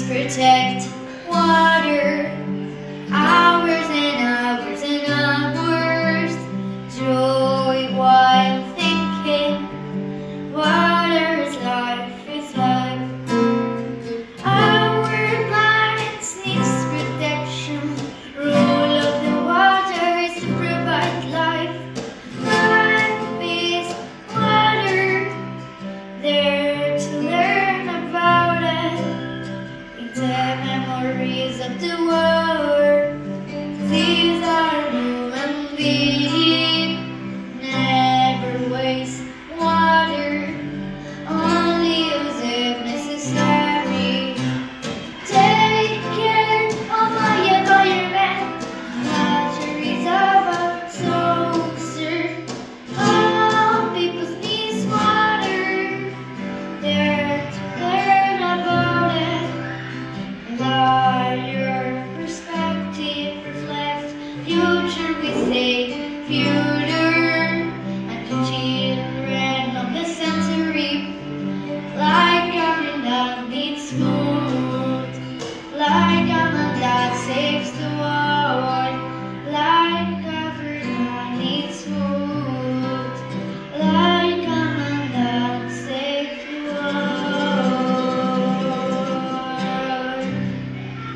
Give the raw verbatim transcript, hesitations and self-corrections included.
protect water. Hours and hours and hours. Joy while thinking. Water is life, is life. Our planet needs protection. Rule of the water is to provide life. Life is water. There to learn about it. The memories of the war. These are human beings. Never waste water. Only use if necessary. Take care of my environment. Water is about so sir. All people need water. There to learn about it. Let your perspective reflect future we say future.